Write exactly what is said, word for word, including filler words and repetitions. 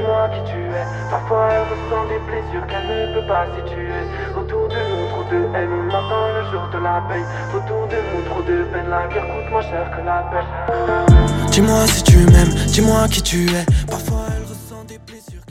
dis-moi qui tu es. Parfois elle ressent des blessures qu'elle ne peut pas situer. Autour de nous trop de haine, on attend le jour de la paix. Autour de nous trop de peine, la guerre coûte moins cher que la paix. Dis-moi si tu m'aimes, dis-moi qui tu es. Parfois